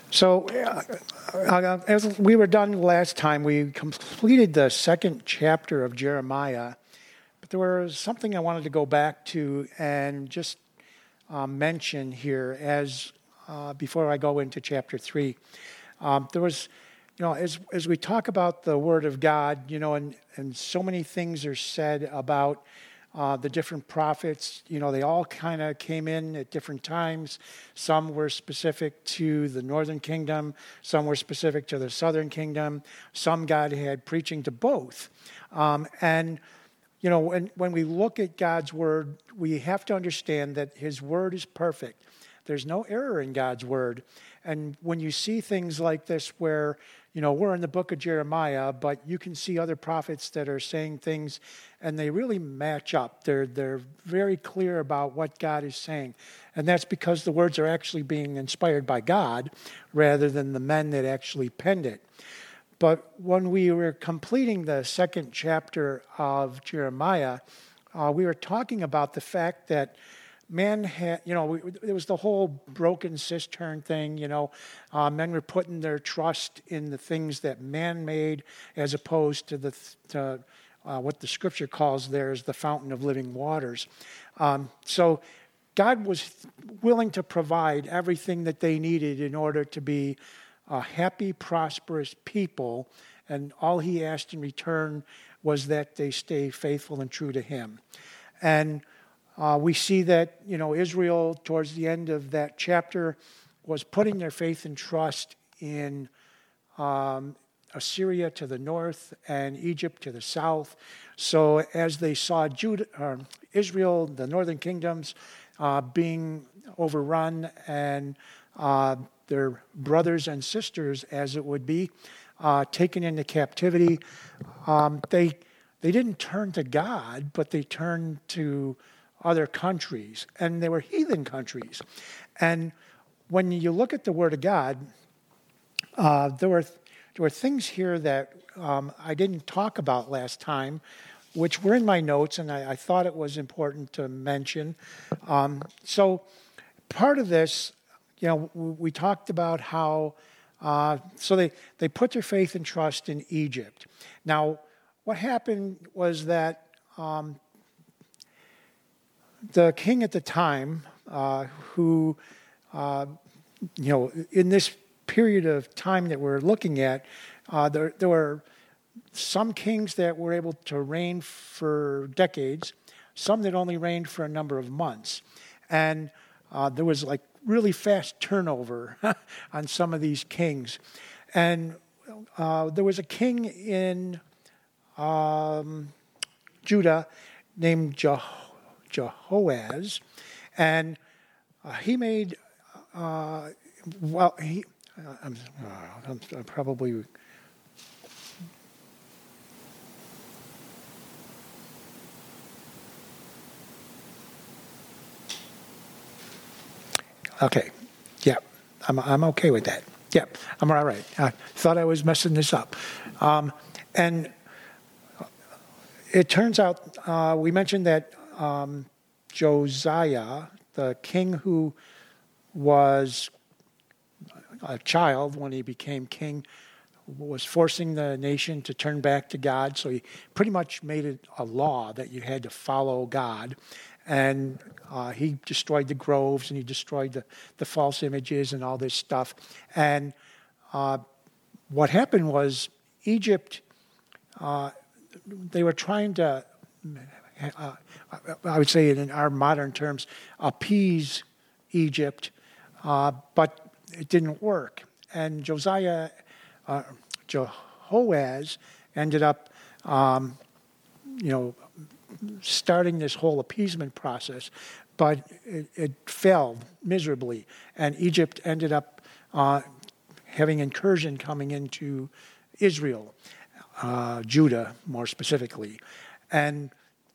So, as we were done last time, we completed the second chapter of Jeremiah, but there was something I wanted to go back to and just mention here as before I go into chapter 3. There was, as we talk about the Word of God, and so many things are said about the different prophets, they all kind of came in at different times. Some were specific to the northern kingdom. Some were specific to the southern kingdom. Some God had preaching to both. When we look at God's word, we have to understand that his word is perfect. There's no error in God's word. And when you see things like this where, we're in the book of Jeremiah, but you can see other prophets that are saying things and they really match up. They're very clear about what God is saying. And that's because the words are actually being inspired by God rather than the men that actually penned it. But when we were completing the second chapter of Jeremiah, we were talking about the fact that man had, it was the whole broken cistern thing, men were putting their trust in the things that man made as opposed to what the scripture calls there as the fountain of living waters. So God was willing to provide everything that they needed in order to be a happy, prosperous people, and all he asked in return was that they stay faithful and true to him. And we see that, Israel, towards the end of that chapter, was putting their faith and trust in Assyria to the north and Egypt to the south. So as they saw Israel, the northern kingdoms, being overrun and their brothers and sisters, as it would be, taken into captivity, they didn't turn to God, but they turned to other countries, and they were heathen countries. And when you look at the Word of God, there were things here that I didn't talk about last time, which were in my notes, and I thought it was important to mention. So part of this, we talked about how, so they put their faith and trust in Egypt. Now, what happened was that the king at the time, who, in this period of time that we're looking at, there were some kings that were able to reign for decades, some that only reigned for a number of months. And there was like really fast turnover on some of these kings. And there was a king in Judah named Jehoaz, and he made, I'm probably, okay, yeah, I'm okay with that. Yeah, I'm all right. I thought I was messing this up. And it turns out, we mentioned that Josiah, the king who was a child when he became king, was forcing the nation to turn back to God. So he pretty much made it a law that you had to follow God. And he destroyed the groves and he destroyed the false images and all this stuff. And what happened was Egypt, they were trying to, I would say in our modern terms, appease Egypt, but it didn't work. And Jehoaz ended up, starting this whole appeasement process, but it failed miserably. And Egypt ended up having incursion coming into Israel, Judah more specifically. And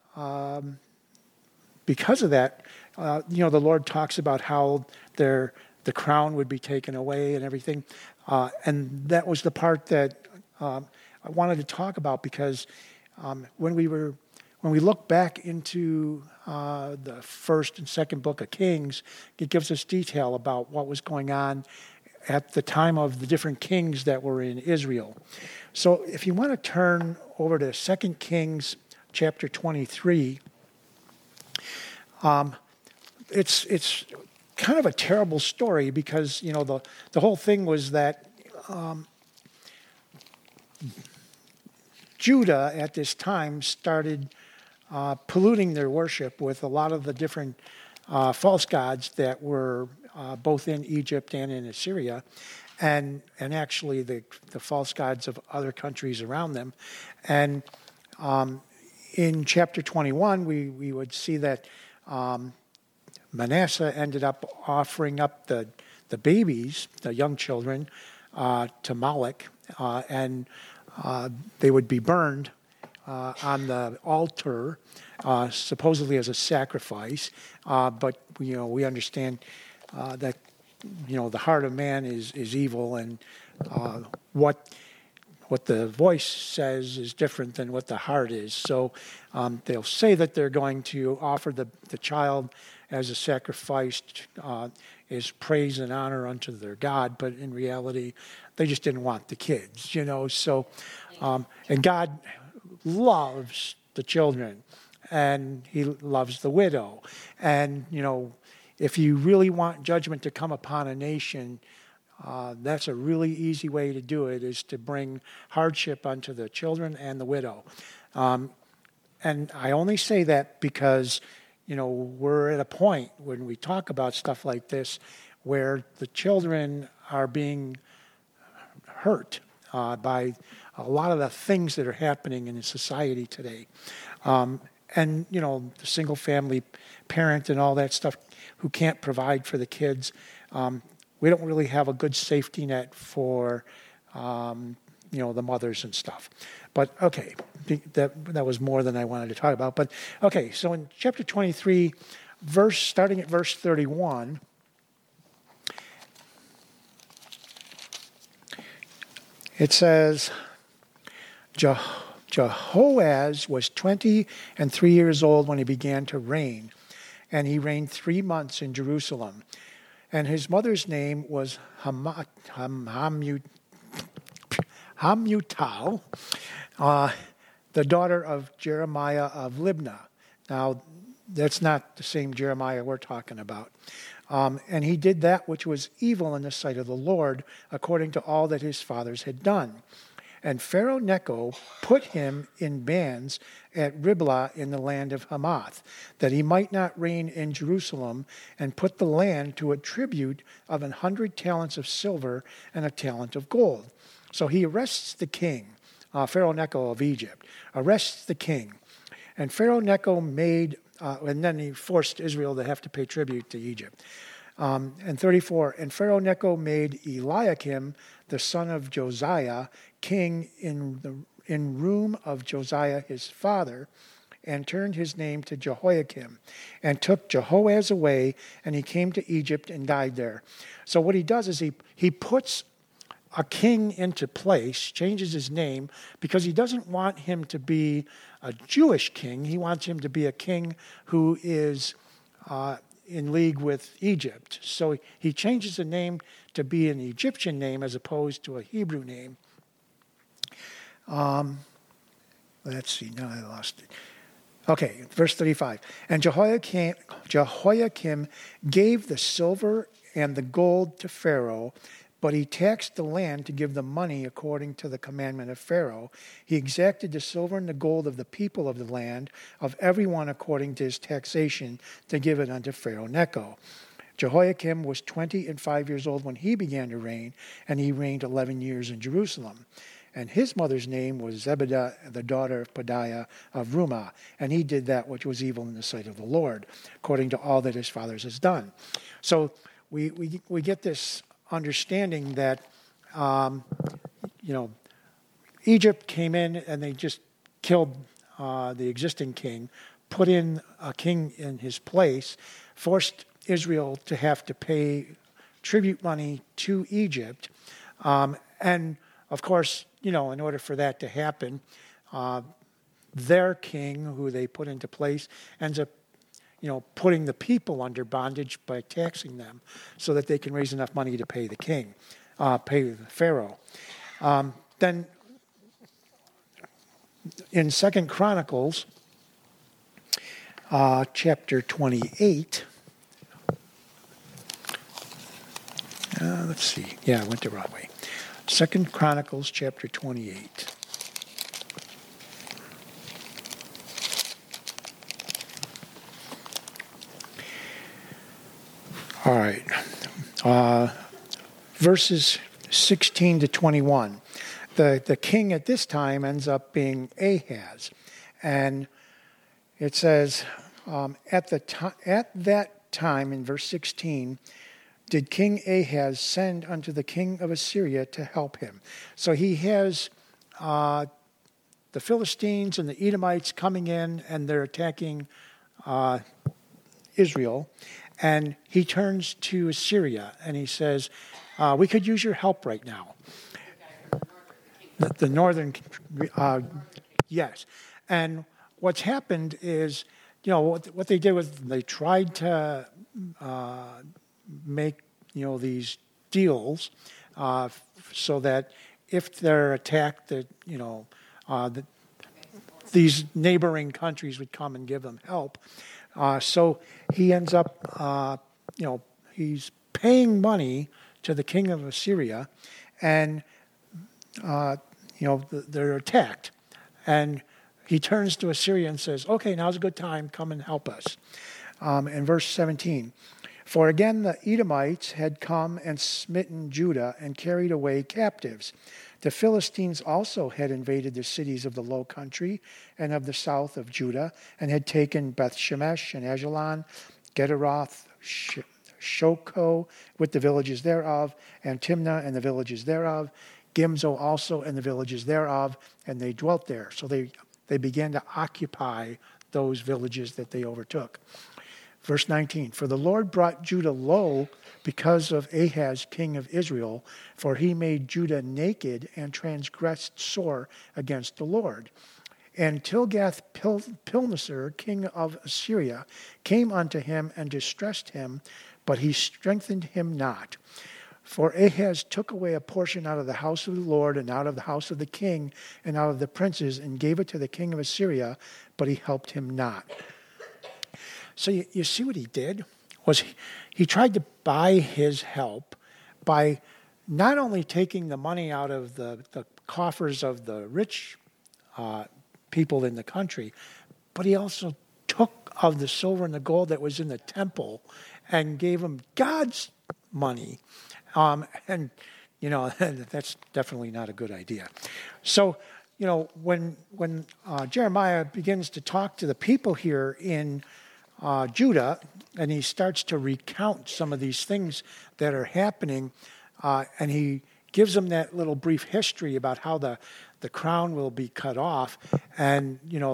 because of that, the Lord talks about how the crown would be taken away and everything. And that was the part that I wanted to talk about because when we look back into the first and second book of Kings, it gives us detail about what was going on at the time of the different kings that were in Israel. So if you want to turn over to 2 Kings chapter 23, it's kind of a terrible story because, the whole thing was that Judah at this time started polluting their worship with a lot of the different false gods that were both in Egypt and in Assyria, and actually the false gods of other countries around them. And in chapter 21, we would see that Manasseh ended up offering up the babies, the young children, to Moloch, and they would be burned on the altar, supposedly as a sacrifice. But we understand that the heart of man is evil, and what the voice says is different than what the heart is. So they'll say that they're going to offer the child as a sacrifice, is praise and honor unto their God, but in reality, they just didn't want the kids, So, and God loves the children, and He loves the widow. And, if you really want judgment to come upon a nation, that's a really easy way to do it, is to bring hardship unto the children and the widow. And I only say that because, we're at a point when we talk about stuff like this where the children are being hurt by a lot of the things that are happening in society today. And, the single family parent and all that stuff who can't provide for the kids. We don't really have a good safety net for, the mothers and stuff. But, okay, that was more than I wanted to talk about. But, okay, so in chapter 23, starting at verse 31, it says, Jehoaz was 23 years old when he began to reign, and he reigned 3 months in Jerusalem. And his mother's name was Hamutal, the daughter of Jeremiah of Libnah. Now, that's not the same Jeremiah we're talking about. And he did that which was evil in the sight of the Lord, according to all that his fathers had done. And Pharaoh Necho put him in bands at Riblah in the land of Hamath, that he might not reign in Jerusalem, and put the land to a tribute of 100 talents of silver and a talent of gold. So he arrests the king, Pharaoh Necho of Egypt, arrests the king. And Pharaoh Necho and then he forced Israel to have to pay tribute to Egypt. And 34, and Pharaoh Necho made Eliakim, the son of Josiah, king in room of Josiah his father, and turned his name to Jehoiakim, and took Jehoaz away, and he came to Egypt and died there. So what he does is he puts a king into place, changes his name, because he doesn't want him to be a Jewish king. He wants him to be a king who is in league with Egypt. So he changes the name to be an Egyptian name as opposed to a Hebrew name. Let's see, now I lost it. Okay, verse 35. And Jehoiakim gave the silver and the gold to Pharaoh, but he taxed the land to give the money according to the commandment of Pharaoh. He exacted the silver and the gold of the people of the land, of everyone according to his taxation, to give it unto Pharaoh Necho. Jehoiakim was 25 years old when he began to reign, and he reigned 11 years in Jerusalem. And his mother's name was Zebidah, the daughter of Pedaiah of Rumah, and he did that which was evil in the sight of the Lord, according to all that his fathers has done. So we get this understanding that, Egypt came in and they just killed the existing king, put in a king in his place, forced Israel to have to pay tribute money to Egypt. And, of course, in order for that to happen, their king, who they put into place, ends up putting the people under bondage by taxing them so that they can raise enough money to pay the king. pay Pharaoh. Then in 2 Chronicles, chapter 28, let's see. Yeah, I went the wrong way. 2 Chronicles, chapter 28. All right. Verses 16 to 21. The king at this time ends up being Ahaz. And it says, at that time, in verse 16, did King Ahaz send unto the king of Assyria to help him. So he has the Philistines and the Edomites coming in, and they're attacking Israel. And he turns to Assyria, and he says, we could use your help right now. The northern, yes. And what's happened is, what they did was they tried to make, these deals so that if they're attacked, these neighboring countries would come and give them help. So he ends up, he's paying money to the king of Assyria, and they're attacked. And he turns to Assyria and says, okay, now's a good time, come and help us. In verse 17, for again the Edomites had come and smitten Judah and carried away captives. The Philistines also had invaded the cities of the low country and of the south of Judah, and had taken Beth-Shemesh and Ajalon, Gederoth, Shoko with the villages thereof, and Timnah and the villages thereof, Gimzo also and the villages thereof, and they dwelt there. So they began to occupy those villages that they overtook. Verse 19, for the Lord brought Judah low because of Ahaz, king of Israel, for he made Judah naked and transgressed sore against the Lord. And Tilgath-Pilneser, king of Assyria, came unto him and distressed him, but he strengthened him not. For Ahaz took away a portion out of the house of the Lord and out of the house of the king and out of the princes and gave it to the king of Assyria, but he helped him not. So you see what he did? Was he tried to buy his help by not only taking the money out of the coffers of the rich people in the country, but he also took of the silver and the gold that was in the temple and gave them God's money. And that's definitely not a good idea. So, when Jeremiah begins to talk to the people here in Judah, and he starts to recount some of these things that are happening, and he gives them that little brief history about how the crown will be cut off, and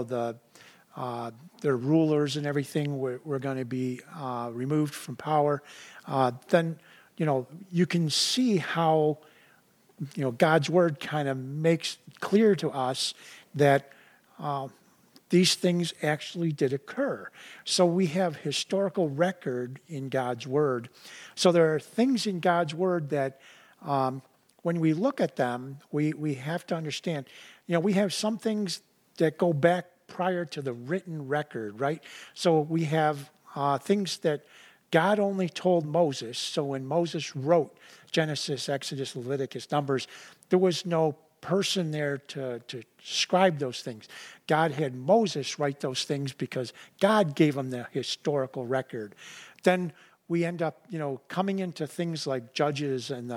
their rulers and everything were going to be removed from power. Then you can see how God's word kind of makes clear to us that these things actually did occur. So we have historical record in God's word. So there are things in God's word that when we look at them, we have to understand. We have some things that go back prior to the written record, right? So we have things that God only told Moses. So when Moses wrote Genesis, Exodus, Leviticus, Numbers, there was no person there to scribe those things. God had Moses write those things because God gave him the historical record. Then we end up, coming into things like Judges and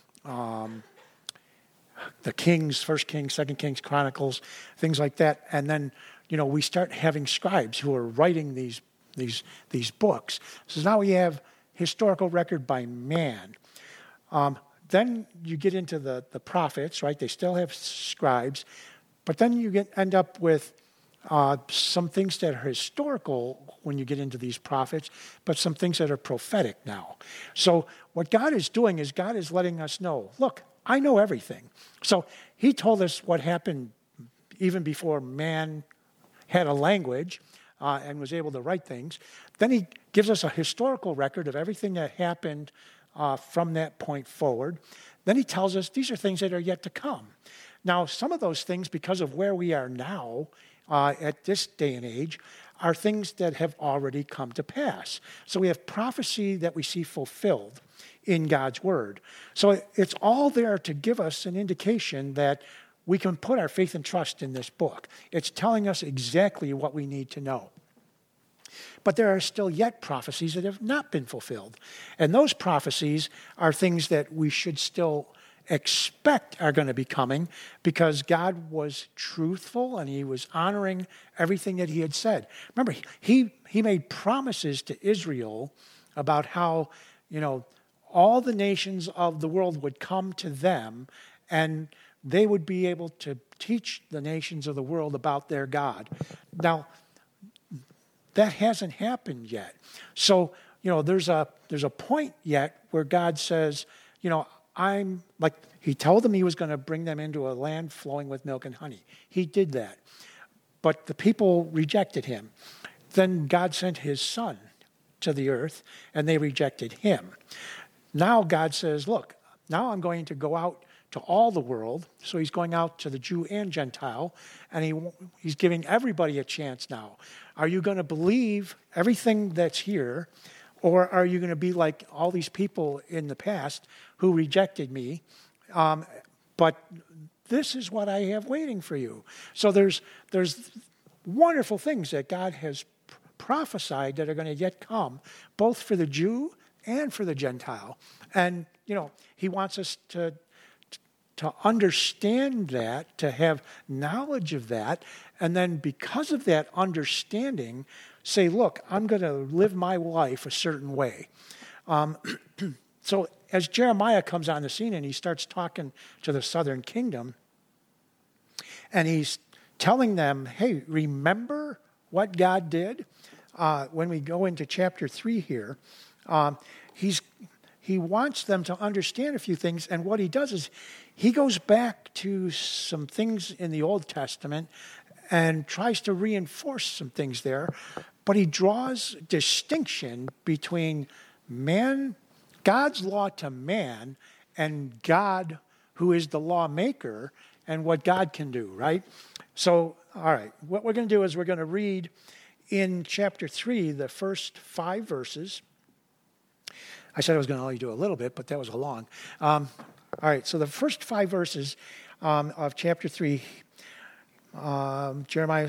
the Kings, First Kings, Second Kings, Chronicles, things like that. And then, we start having scribes who are writing these books. So now we have historical record by man. Then you get into the prophets, right? They still have scribes. But then you end up with some things that are historical when you get into these prophets, but some things that are prophetic now. So what God is doing is God is letting us know, look, I know everything. So he told us what happened even before man had a language and was able to write things. Then he gives us a historical record of everything that happened from that point forward. Then he tells us these are things that are yet to come. Now, some of those things, because of where we are now at this day and age, are things that have already come to pass. So we have prophecy that we see fulfilled in God's word. So it's all there to give us an indication that we can put our faith and trust in this book. It's telling us exactly what we need to know. But there are still yet prophecies that have not been fulfilled. And those prophecies are things that we should still expect are going to be coming, because God was truthful and he was honoring everything that he had said. Remember, he made promises to Israel about how, all the nations of the world would come to them and they would be able to teach the nations of the world about their God. Now, that hasn't happened yet. So, there's a point yet where God says, he told them he was going to bring them into a land flowing with milk and honey. He did that. But the people rejected him. Then God sent his son to the earth, and they rejected him. Now God says, look, now I'm going to go out to all the world. So he's going out to the Jew and Gentile, and he's giving everybody a chance now. Are you going to believe everything that's here, or are you going to be like all these people in the past who rejected me? But this is what I have waiting for you. So there's wonderful things that God has prophesied that are going to yet come, both for the Jew and for the Gentile. And, he wants us to understand that, to have knowledge of that, and then because of that understanding, say, look, I'm going to live my life a certain way. So as Jeremiah comes on the scene and he starts talking to the southern kingdom, and he's telling them, hey, remember what God did? When we go into chapter 3 here, he wants them to understand a few things, and what he does is he goes back to some things in the Old Testament and tries to reinforce some things there, but he draws distinction between God's law to man, and God, who is the lawmaker, and what God can do, right? So, all right, what we're going to do is we're going to read in chapter 3 the first 5 verses. I said I was going to only do a little bit, but that was a long. All right, so the first 5 verses of chapter 3, Jeremiah,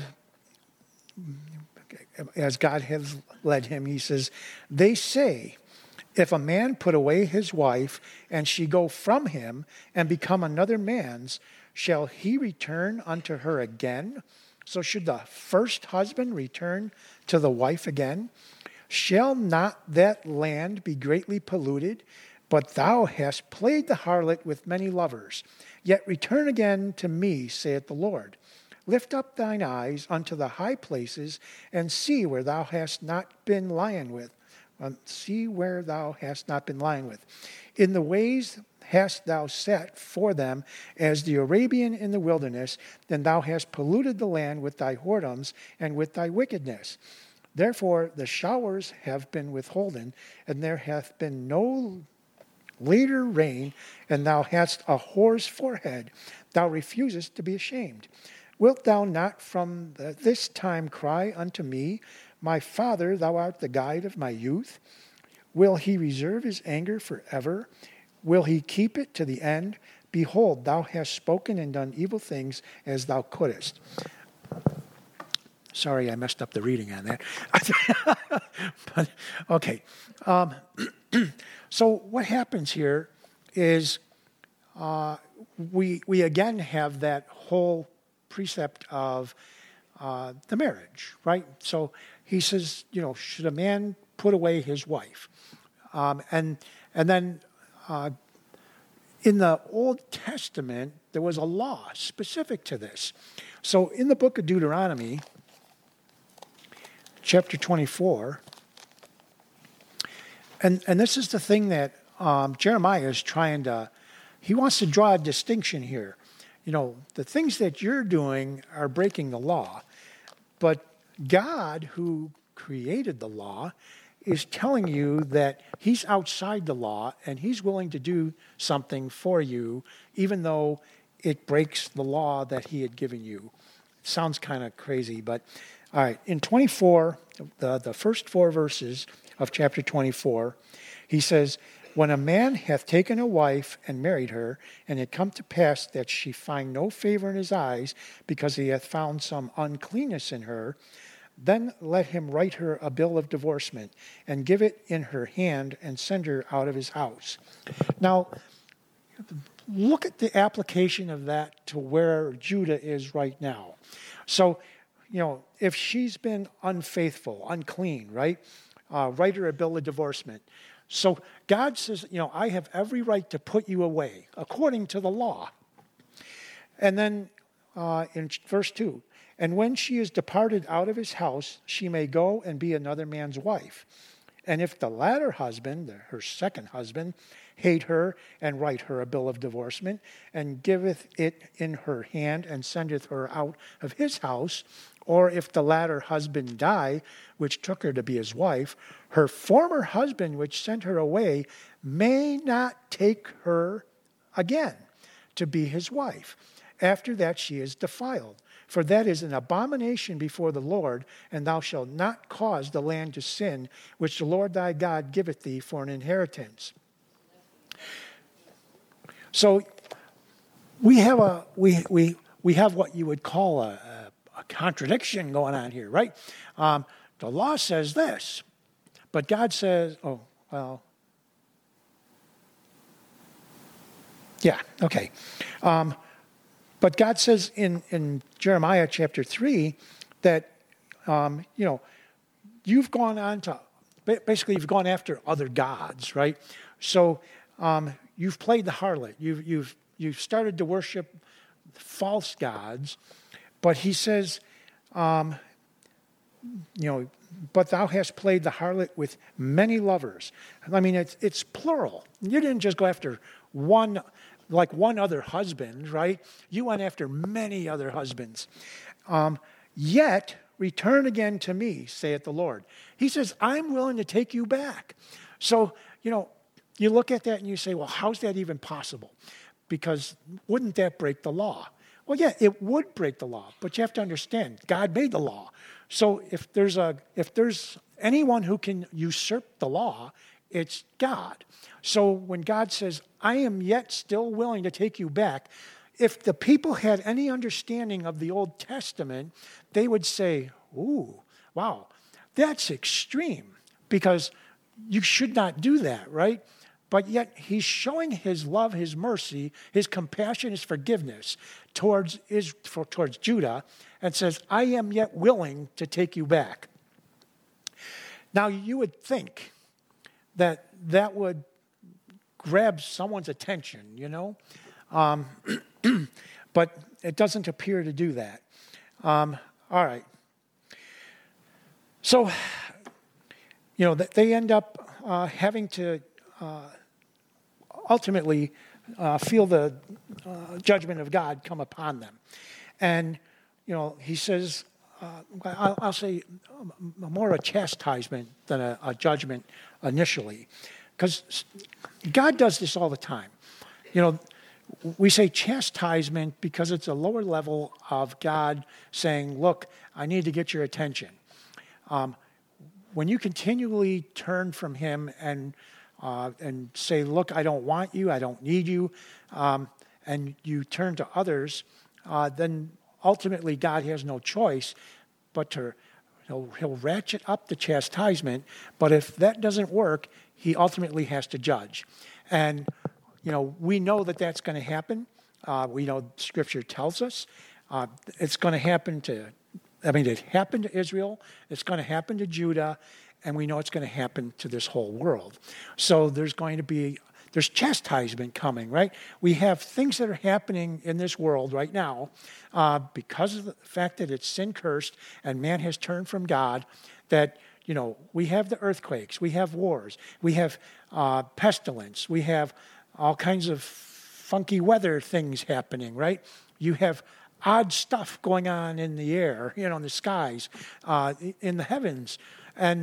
as God has led him, he says, they say, if a man put away his wife, and she go from him, and become another man's, shall he return unto her again? So should the first husband return to the wife again? Shall not that land be greatly polluted? But thou hast played the harlot with many lovers. Yet return again to me, saith the Lord. Lift up thine eyes unto the high places, and see where thou hast not been lying with. See where thou hast not been lying with. In the ways hast thou set for them as the Arabian in the wilderness, then thou hast polluted the land with thy whoredoms and with thy wickedness. Therefore the showers have been withholden, and there hath been no later rain, and thou hast a whore's forehead. Thou refusest to be ashamed. Wilt thou not from this time cry unto me, my father, thou art the guide of my youth? Will he reserve his anger forever? Will he keep it to the end? Behold, thou hast spoken and done evil things as thou couldest. Sorry, I messed up the reading on that. But, okay. So what happens here is we again have that whole precept of the marriage, right? So he says, should a man put away his wife? And then in the Old Testament, there was a law specific to this. So in the book of Deuteronomy, chapter 24, and this is the thing that Jeremiah is he wants to draw a distinction here. The things that you're doing are breaking the law, but God, who created the law, is telling you that he's outside the law and he's willing to do something for you, even though it breaks the law that he had given you. It sounds kind of crazy, but all right. In 24, the first 4 verses of chapter 24, he says, when a man hath taken a wife and married her, and it come to pass that she find no favor in his eyes, because he hath found some uncleanness in her, then let him write her a bill of divorcement, and give it in her hand, and send her out of his house. Now, look at the application of that to where Judah is right now. So, if she's been unfaithful, unclean, right? Write her a bill of divorcement. So God says, I have every right to put you away according to the law. And then in verse 2, and when she is departed out of his house, she may go and be another man's wife. And if the latter husband, her second husband, hate her and write her a bill of divorcement, and giveth it in her hand and sendeth her out of his house, or if the latter husband die, which took her to be his wife, her former husband, which sent her away, may not take her again to be his wife. After that she is defiled. For that is an abomination before the Lord, and thou shalt not cause the land to sin, which the Lord thy God giveth thee for an inheritance. So we have we have what you would call a contradiction going on here, right? The law says this, but God says, okay. But God says in Jeremiah chapter 3 that, you've gone on to, basically you've gone after other gods, right? So you've played the harlot. You've started to worship false gods. But he says, but thou hast played the harlot with many lovers. I mean, it's plural. You didn't just go after one other husband, right? You went after many other husbands. Yet return again to me, saith the Lord. He says, I'm willing to take you back. So, you look at that and you say, well, how's that even possible? Because wouldn't that break the law? Well, yeah, it would break the law, but you have to understand, God made the law. So if there's anyone who can usurp the law, it's God. So when God says, I am yet still willing to take you back, if the people had any understanding of the Old Testament, they would say, ooh, wow, that's extreme, because you should not do that, right? But yet he's showing his love, his mercy, his compassion, his forgiveness towards Judah, and says, I am yet willing to take you back. Now, you would think that would grab someone's attention, but it doesn't appear to do that. All right. So, they end up having to ultimately feel the judgment of God come upon them. And, he says, I'll say more a chastisement than a judgment initially. Because God does this all the time. We say chastisement because it's a lower level of God saying, look, I need to get your attention. When you continually turn from him and say, look, I don't want you, I don't need you, and you turn to others, then ultimately God has no choice but he'll ratchet up the chastisement, but if that doesn't work, he ultimately has to judge. And, we know that that's going to happen. We know Scripture tells us it's going to happen it happened to Israel, it's going to happen to Judah, and we know it's going to happen to this whole world. So there's chastisement coming, right? We have things that are happening in this world right now because of the fact that it's sin-cursed and man has turned from God, that, we have the earthquakes, we have wars, we have pestilence, we have all kinds of funky weather things happening, right? You have odd stuff going on in the air, in the skies, in the heavens. And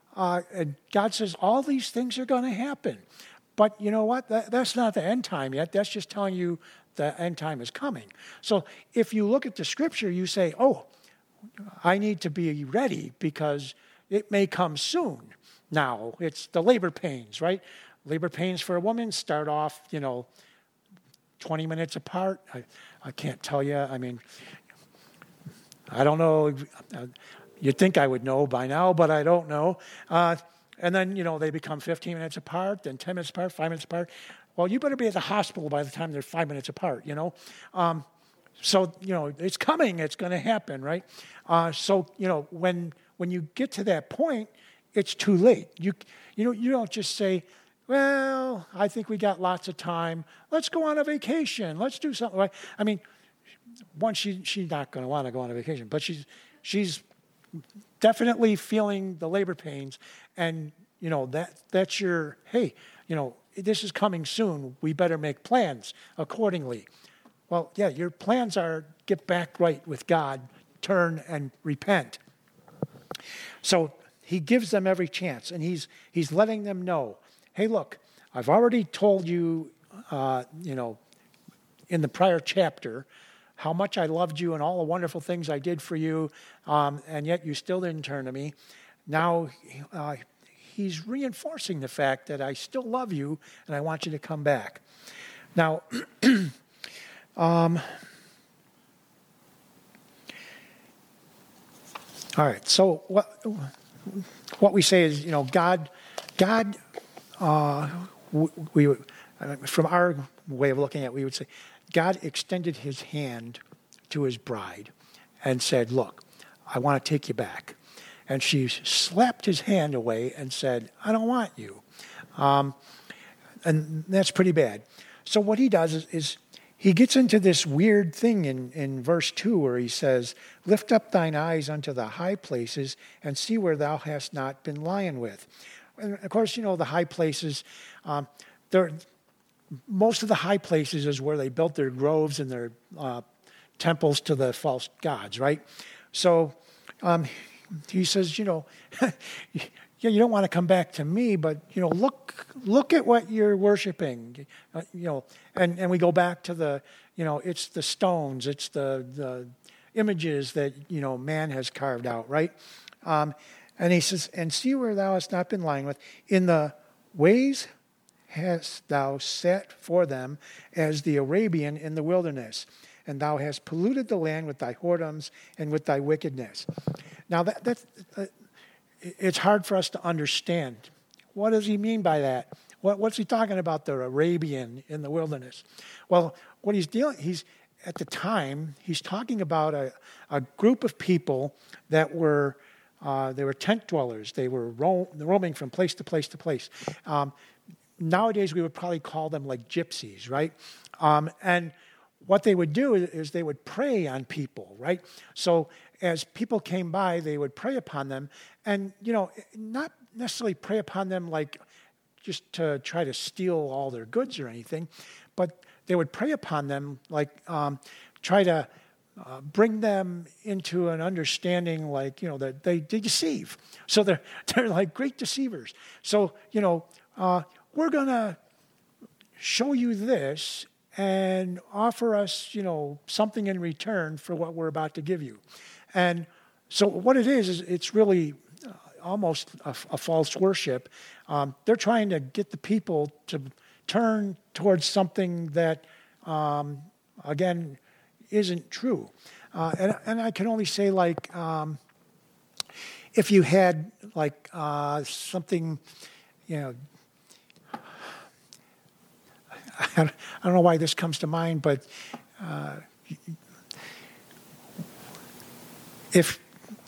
and God says all these things are going to happen. But you know what? That's not the end time yet. That's just telling you the end time is coming. So if you look at the scripture, you say, oh, I need to be ready because it may come soon. Now, it's the labor pains, right? Labor pains for a woman start off, 20 minutes apart. I can't tell you. I mean, I don't know. You'd think I would know by now, but I don't know. And then, they become 15 minutes apart, then 10 minutes apart, 5 minutes apart. Well, you better be at the hospital by the time they're 5 minutes apart, So, it's coming. It's going to happen, right? So, when you get to that point, it's too late. You don't just say, well, I think we got lots of time. Let's go on a vacation. Let's do something. Right? I mean, one, she's not going to want to go on a vacation, but she's definitely feeling the labor pains, and that's your, hey, this is coming soon. We better make plans accordingly. Well, yeah, your plans are get back right with God, turn and repent. So he gives them every chance, and he's letting them know, hey, look, I've already told you, in the prior chapter, how much I loved you and all the wonderful things I did for you, and yet you still didn't turn to me. Now he's reinforcing the fact that I still love you and I want you to come back. Now, all right, so what we say is, God, from our way of looking at it, we would say, God extended his hand to his bride and said, look, I want to take you back. And she slapped his hand away and said, I don't want you. And that's pretty bad. So what he does is he gets into this weird thing in verse 2 where he says, lift up thine eyes unto the high places and see where thou hast not been lying with. And of course, the high places, most of the high places is where they built their groves and their temples to the false gods, right? So he says, yeah, you don't want to come back to me, but look at what you're worshiping, and we go back to the, it's the stones, it's the images that man has carved out, right? And he says, and see where thou hast not been lying with, in the ways hast thou set for them as the Arabian in the wilderness, and thou hast polluted the land with thy whoredoms and with thy wickedness. Now, it's hard for us to understand. What does he mean by that? What's he talking about, the Arabian in the wilderness? Well, what he's at the time, he's talking about a group of people that were, they were tent dwellers. They were roaming from place to place to place. Nowadays, we would probably call them like gypsies, right? And what they would do is they would prey on people, right? So as people came by, they would prey upon them, and not necessarily prey upon them like just to try to steal all their goods or anything, but they would prey upon them like try to bring them into an understanding like that they deceive. So they're like great deceivers. So we're going to show you this and offer us, something in return for what we're about to give you. And so what it is it's really almost a false worship. They're trying to get the people to turn towards something that, again, isn't true. And I can only say, like, if you had, like, something, I don't know why this comes to mind, but if,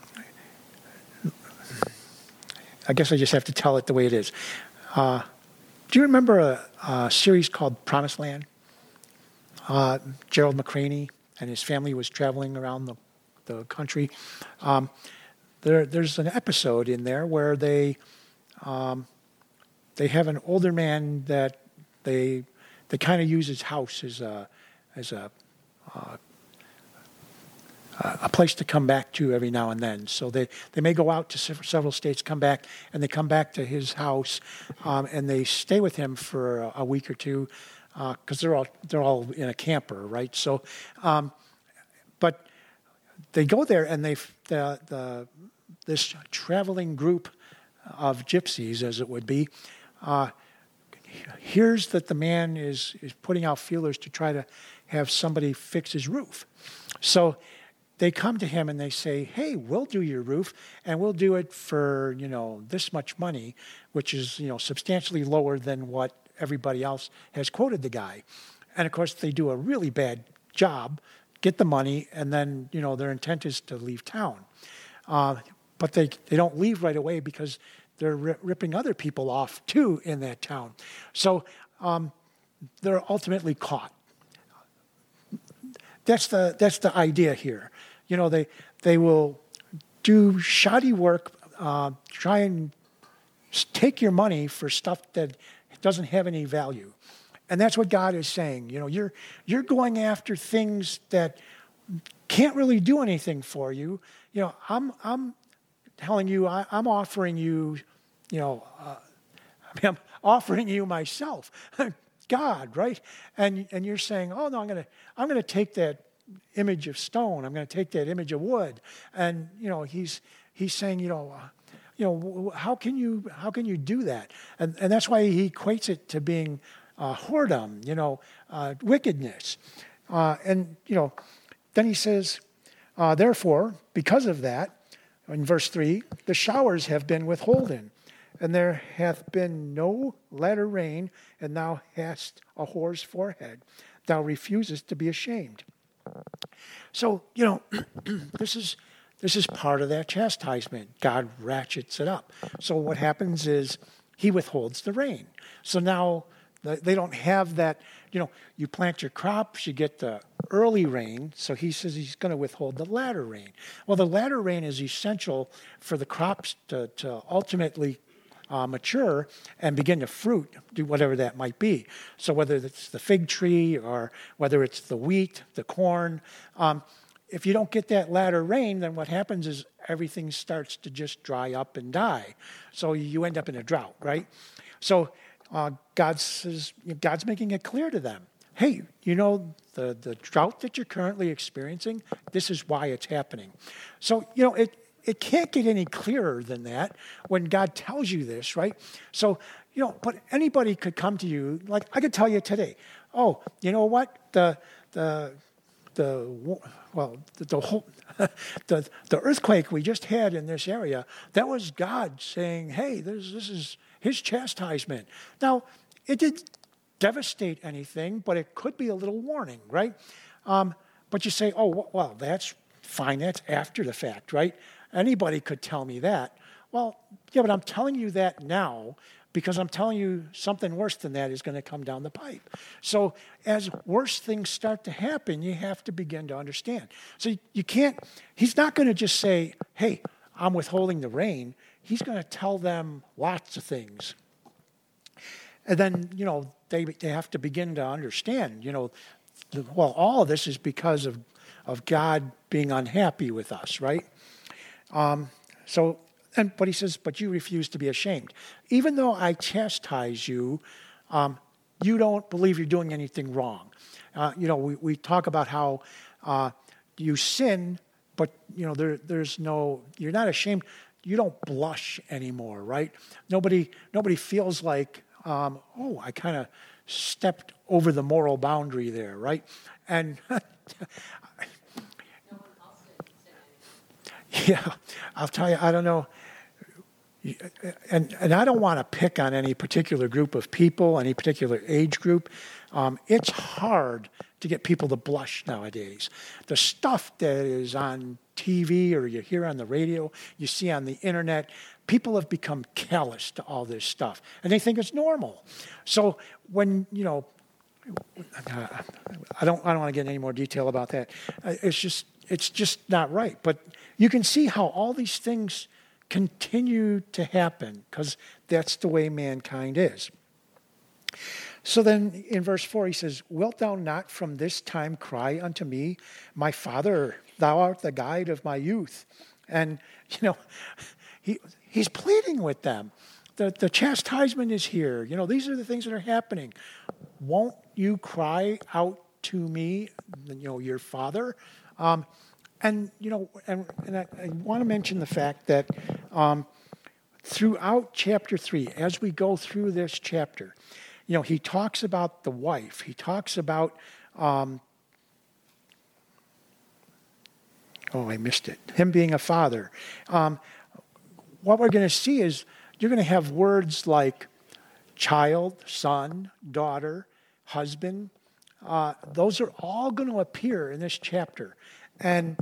I guess I just have to tell it the way it is. Do you remember a series called Promised Land? Gerald McCraney and his family was traveling around the country. There's an episode in there where they have an older man that they kind of use his house as a a place to come back to every now and then. So they may go out to several states, come back, and they come back to his house, and they stay with him for a week or two, because they're all in a camper, right? So, but they go there, and this traveling group of gypsies, as it would be, hears that the man is putting out feelers to try to have somebody fix his roof. So they come to him and they say, hey, we'll do your roof, and we'll do it for, this much money, which is, substantially lower than what everybody else has quoted the guy. And of course, they do a really bad job, get the money, and then, their intent is to leave town. But they don't leave right away because they're ripping other people off too in that town. So they're ultimately caught. That's the idea here. They will do shoddy work, try and take your money for stuff that doesn't have any value. And that's what God is saying. You're going after things that can't really do anything for you. I'm telling you, I'm offering you, I'm offering you myself, God, right? And you're saying, oh no, I'm gonna take that image of stone. I'm gonna take that image of wood. And he's saying, how can you do that? And that's why he equates it to being whoredom, wickedness. And then he says, therefore, because of that, in verse 3, the showers have been withholden, and there hath been no latter rain, and thou hast a whore's forehead. Thou refusest to be ashamed. So, this is part of that chastisement. God ratchets it up. So what happens is he withholds the rain. So now they don't have that, you plant your crops, you get the early rain. So he says he's going to withhold the latter rain. Well, the latter rain is essential for the crops to ultimately mature and begin to fruit, do whatever that might be. So whether it's the fig tree or whether it's the wheat, the corn, if you don't get that latter rain, then what happens is everything starts to just dry up and die. So you end up in a drought, right? So God's making it clear to them. Hey, the drought that you're currently experiencing, this is why it's happening. So, it can't get any clearer than that when God tells you this, right? So, but anybody could come to you, like I could tell you today, oh, you know what? The earthquake we just had in this area, that was God saying, hey, this is his chastisement. Now, it didn't devastate anything, but it could be a little warning, right? But you say, oh, well, that's fine. That's after the fact, right? Anybody could tell me that. Well, yeah, but I'm telling you that now because I'm telling you something worse than that is going to come down the pipe. So as worse things start to happen, you have to begin to understand. So you can't, he's not going to just say, hey, I'm withholding the rain. He's going to tell them lots of things. And then, they have to begin to understand, well, all of this is because of God being unhappy with us, right? But he says, but you refuse to be ashamed. Even though I chastise you, you don't believe you're doing anything wrong. We talk about how you sin, but, there's no, you're not ashamed. You don't blush anymore, right? Nobody feels like, I kind of stepped over the moral boundary there, right? And yeah, I'll tell you, I don't know. And I don't want to pick on any particular group of people, any particular age group. It's hard to get people to blush nowadays. The stuff that is on TV or you hear on the radio, you see on the internet, people have become callous to all this stuff, and they think it's normal. So when, I don't want to get any more detail about that. It's just not right. But you can see how all these things continue to happen because that's the way mankind is. So then in verse 4 he says, wilt thou not from this time cry unto me, my Father, thou art the guide of my youth. And, he's pleading with them. The chastisement is here. These are the things that are happening. Won't you cry out to me, your father? And I want to mention the fact that throughout chapter 3, as we go through this chapter, he talks about the wife. He talks about, I missed it, him being a father. What we're going to see is you're going to have words like child, son, daughter, husband. Those are all going to appear in this chapter. And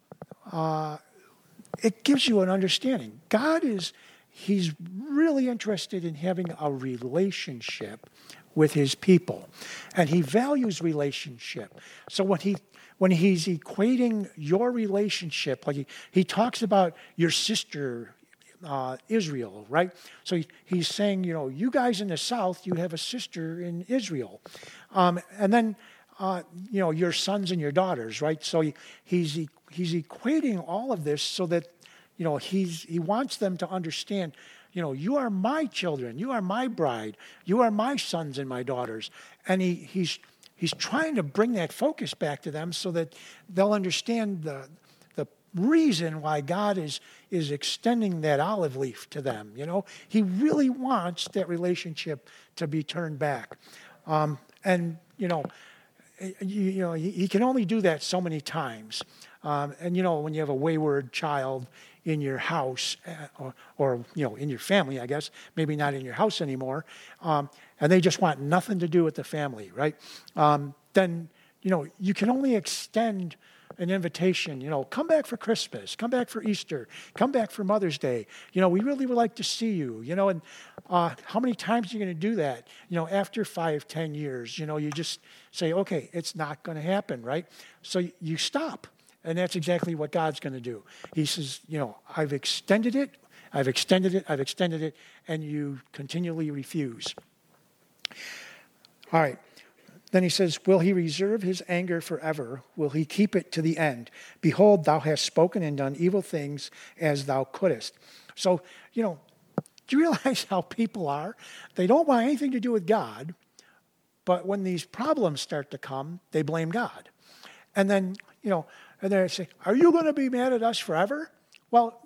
it gives you an understanding. He's really interested in having a relationship with his people. And he values relationship. So when he's equating your relationship, like he talks about your sister, Israel, right? So he's saying, you guys in the south, you have a sister in Israel. And then, your sons and your daughters, right? So he's equating all of this so that, he wants them to understand, you are my children, you are my bride, you are my sons and my daughters. And he's trying to bring that focus back to them so that they'll understand the reason why God is extending that olive leaf to them. He really wants that relationship to be turned back. And he can only do that so many times. And when you have a wayward child in your house or in your family, I guess, maybe not in your house anymore, and they just want nothing to do with the family, right? Then, you can only extend an invitation, come back for Christmas, come back for Easter, come back for Mother's Day. We really would like to see you, and how many times are you going to do that? After 5-10 years, you just say, okay, it's not going to happen, right? So you stop. And that's exactly what God's going to do. He says, I've extended it, and you continually refuse. All right. Then he says, will he reserve his anger forever? Will he keep it to the end? Behold, thou hast spoken and done evil things as thou couldest. So, do you realize how people are? They don't want anything to do with God, but when these problems start to come, they blame God. And then, and they say, are you going to be mad at us forever? Well,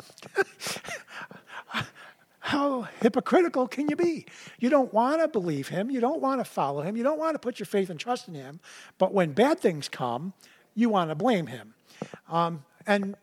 how hypocritical can you be? You don't want to believe him. You don't want to follow him. You don't want to put your faith and trust in him. But when bad things come, you want to blame him. And,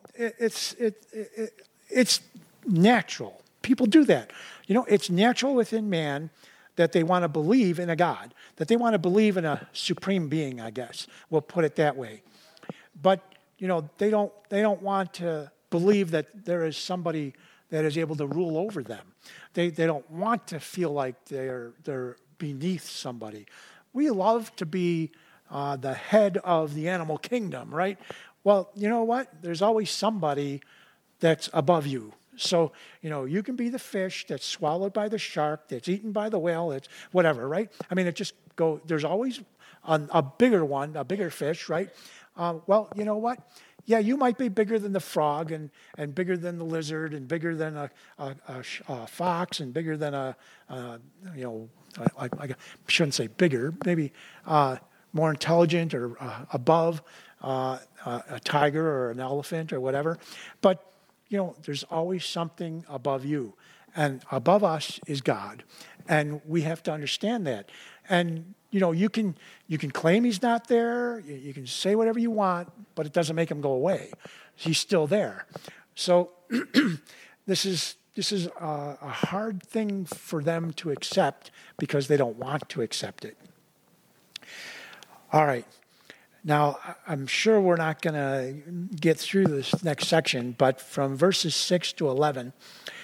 it's natural. People do that. It's natural within man that they want to believe in a God, that they want to believe in a supreme being, I guess. We'll put it that way. But, they don't want to believe that there is somebody that is able to rule over them. They don't want to feel like they're beneath somebody. We love to be the head of the animal kingdom, right? Well, you know what? There's always somebody that's above you. So, you can be the fish that's swallowed by the shark, that's eaten by the whale, it's whatever, right? I mean, there's always a bigger one, a bigger fish, right? Well, you know what? Yeah, you might be bigger than the frog and bigger than the lizard and bigger than a fox and bigger than I shouldn't say bigger, maybe more intelligent or above a tiger or an elephant or whatever. But, there's always something above you. And above us is God. And we have to understand that. And, you can claim he's not there. You can say whatever you want, but it doesn't make him go away. He's still there. So this is a hard thing for them to accept because they don't want to accept it. All right. Now, I'm sure we're not going to get through this next section, but from verses 6 to 11,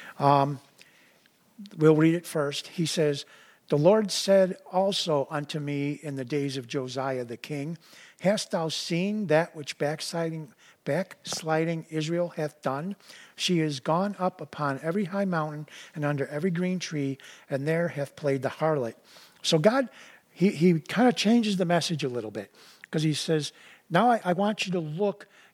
we'll read it first. He says, the Lord said also unto me in the days of Josiah the king, hast thou seen that which backsliding Israel hath done? She is gone up upon every high mountain and under every green tree, and there hath played the harlot. So God, he kind of changes the message a little bit, because he says, now I want you to look,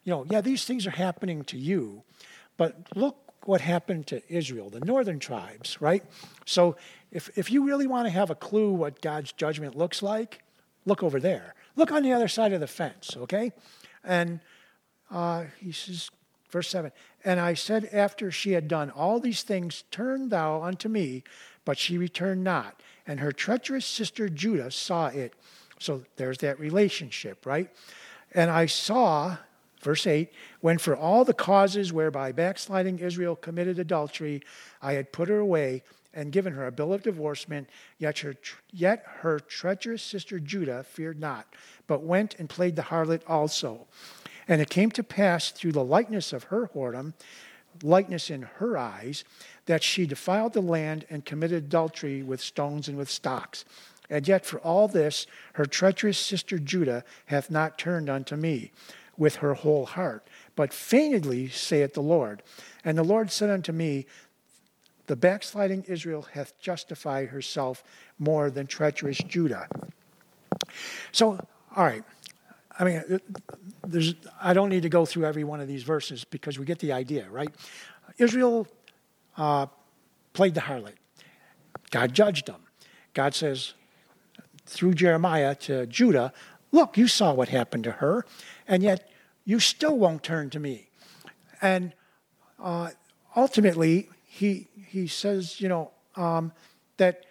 yeah, these things are happening to you, but look what happened to Israel, the northern tribes, right? So if you really want to have a clue what God's judgment looks like, look over there. Look on the other side of the fence, okay? And he says, verse 7, and I said after she had done all these things, turn thou unto me, but she returned not. And her treacherous sister Judah saw it. So there's that relationship, right? And I saw, verse 8, when for all the causes whereby backsliding Israel committed adultery, I had put her away and given her a bill of divorcement, yet her treacherous sister Judah feared not, but went and played the harlot also. And it came to pass through the lightness of her whoredom, lightness in her eyes, that she defiled the land and committed adultery with stones and with stocks. And yet for all this, her treacherous sister Judah hath not turned unto me with her whole heart, but feignedly, saith the Lord. And the Lord said unto me, the backsliding Israel hath justified herself more than treacherous Judah. So, all right. I mean, I don't need to go through every one of these verses because we get the idea, right? Israel played the harlot. God judged them. God says, through Jeremiah to Judah, look, you saw what happened to her, and yet you still won't turn to me. And ultimately, he says, that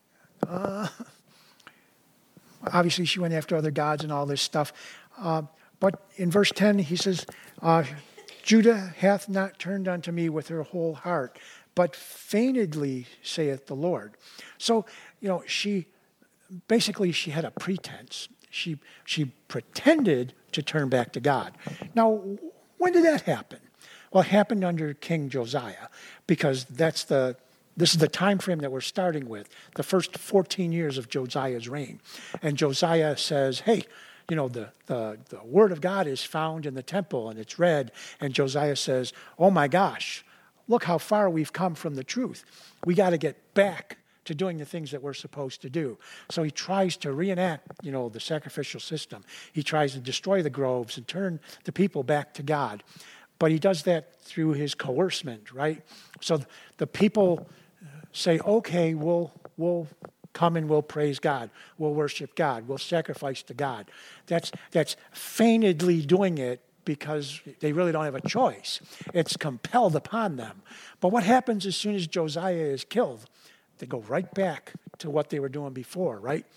obviously she went after other gods and all this stuff. But in verse 10, he says, Judah hath not turned unto me with her whole heart, but feignedly, saith the Lord. So, she had a pretense. She pretended to turn back to God. Now, when did that happen? Well, it happened under King Josiah, because this is the time frame that we're starting with, the first 14 years of Josiah's reign. And Josiah says, hey, the word of God is found in the temple and it's read. And Josiah says, oh my gosh, look how far we've come from the truth. We got to get back to doing the things that we're supposed to do. So he tries to reenact, the sacrificial system. He tries to destroy the groves and turn the people back to God. But he does that through his coercement, right? So the people say, okay, we'll come and we'll praise God. We'll worship God. We'll sacrifice to God. That's feignedly doing it because they really don't have a choice. It's compelled upon them. But what happens as soon as Josiah is killed? They go right back to what they were doing before, right?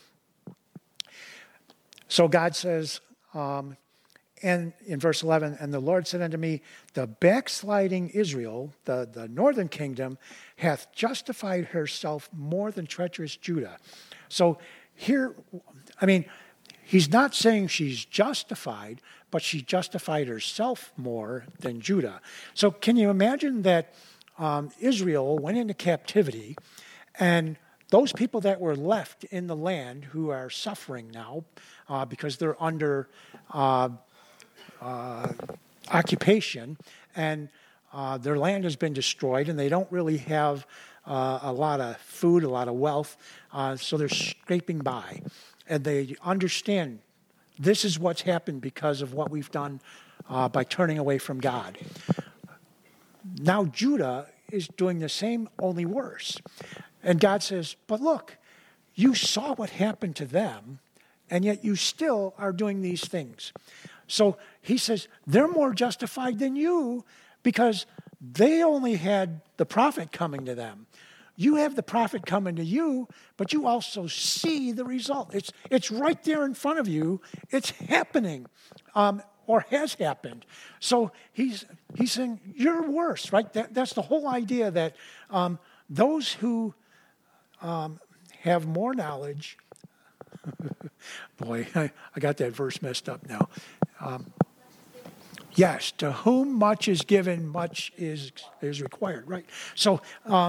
So God says, and in verse 11, and the Lord said unto me, the backsliding Israel, the northern kingdom, hath justified herself more than treacherous Judah. So here, he's not saying she's justified, but she justified herself more than Judah. So can you imagine that Israel went into captivity, and those people that were left in the land who are suffering now because they're under occupation, and their land has been destroyed, and they don't really have a lot of food, a lot of wealth, so they're scraping by. And they understand this is what's happened because of what we've done by turning away from God. Now Judah is doing the same, only worse. And God says, but look, you saw what happened to them, and yet you still are doing these things. So he says, they're more justified than you because they only had the prophet coming to them. You have the prophet coming to you, but you also see the result. It's right there in front of you. It's happening, or has happened. So he's saying, you're worse, right? That's the whole idea, that those who have more knowledge. Boy, I got that verse messed up now. Yes, to whom much is given, much is required, right? So,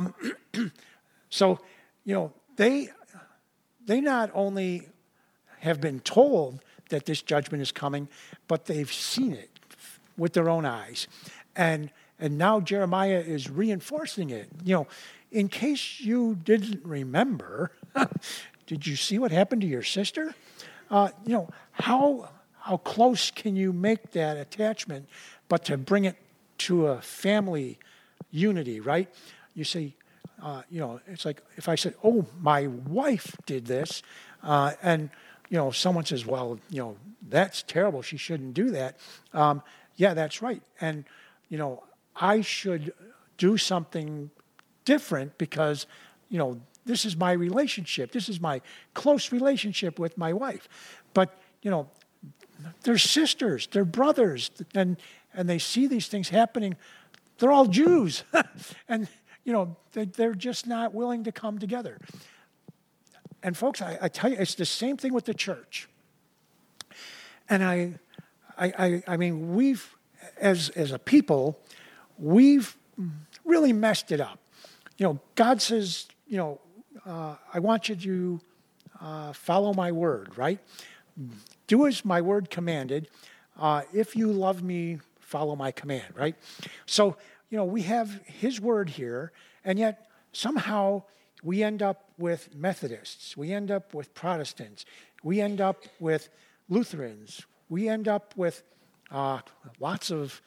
they not only have been told that this judgment is coming, but they've seen it with their own eyes, and now Jeremiah is reinforcing it. In case you didn't remember, did you see what happened to your sister? How how close can you make that attachment, but to bring it to a family unity, right? You say, it's like if I said, oh, my wife did this, and, someone says, well, that's terrible. She shouldn't do that. Yeah, that's right. And, I should do something different because, this is my relationship. This is my close relationship with my wife. But, they're sisters, they're brothers, and they see these things happening. They're all Jews. And, they're just not willing to come together. And folks, I tell you, it's the same thing with the church. And I mean, we've, as a people, we've really messed it up. God says, I want you to follow my word, right? Do as my word commanded. If you love me, follow my command, right? So, we have his word here, and yet somehow we end up with Methodists. We end up with Protestants. We end up with Lutherans. We end up with lots of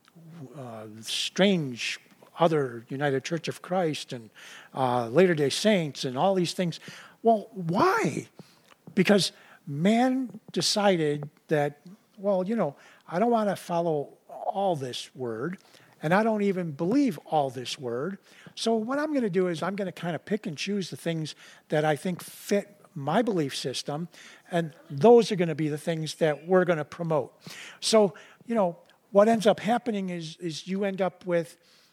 strange other United Church of Christ and Latter-day Saints and all these things. Well, why? Because man decided that, well, I don't want to follow all this word, and I don't even believe all this word. So what I'm going to do is I'm going to kind of pick and choose the things that I think fit my belief system, and those are going to be the things that we're going to promote. So, what ends up happening is you end up with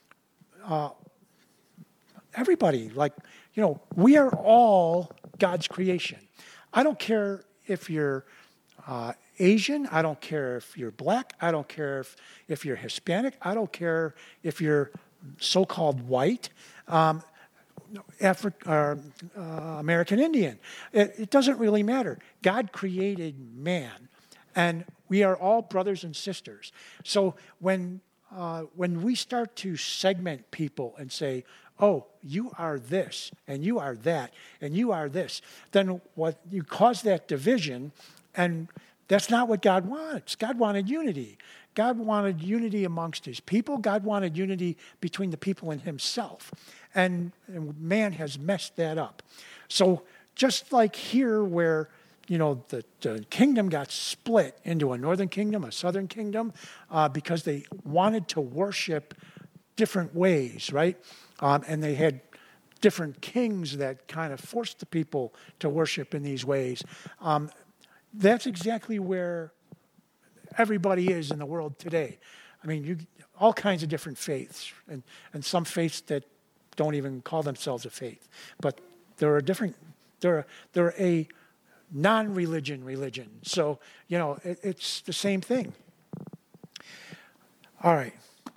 everybody. Like, we are all God's creation. I don't care if you're Asian. I don't care if you're black. I don't care if you're Hispanic. I don't care if you're so-called white, American Indian. It doesn't really matter. God created man, and we are all brothers and sisters. So when we start to segment people and say, oh, you are this, and you are that, and you are this, then what you cause that division, and that's not what God wants. God wanted unity. God wanted unity amongst his people. God wanted unity between the people and himself. And man has messed that up. So just like here where, the kingdom got split into a northern kingdom, a southern kingdom, because they wanted to worship different ways, right? And they had different kings that kind of forced the people to worship in these ways. That's exactly where everybody is in the world today. I mean, all kinds of different faiths, and some faiths that don't even call themselves a faith. But they're a non-religion religion. So, it's the same thing. All right.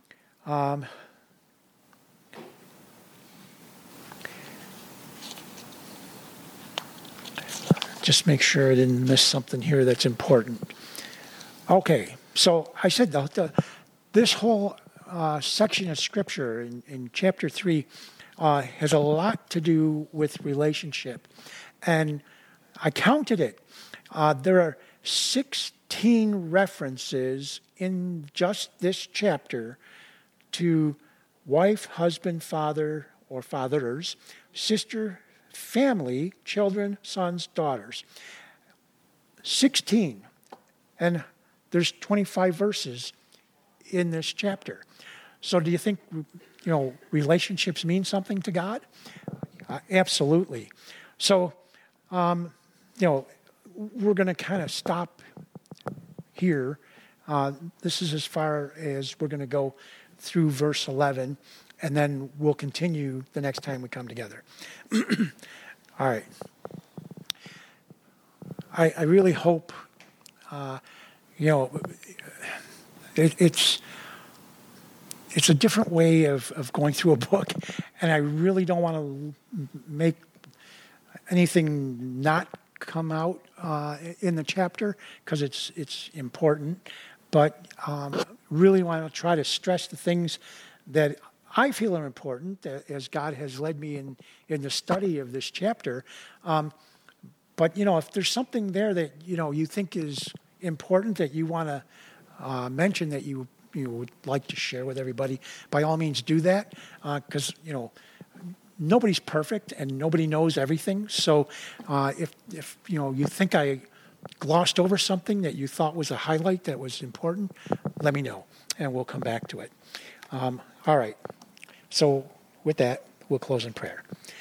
Just make sure I didn't miss something here that's important. Okay, so I said this whole section of Scripture in chapter 3 has a lot to do with relationship. And I counted it. There are 16 references in just this chapter to wife, husband, father, or fathers, sister, family, children, sons, daughters. 16. And there's 25 verses in this chapter. So do you think, relationships mean something to God? Absolutely. So, we're going to kind of stop here. This is as far as we're going to go through verse 11, and then we'll continue the next time we come together. All right. I really hope, it's a different way of going through a book, and I really don't want to make anything not come out in the chapter because it's important, but really want to try to stress the things that I feel are important as God has led me in the study of this chapter. But, if there's something there that, you think is important that you want to mention that you would like to share with everybody, by all means do that, because nobody's perfect and nobody knows everything. So if you think I glossed over something that you thought was a highlight that was important, let me know and we'll come back to it. All right. So with that, we'll close in prayer.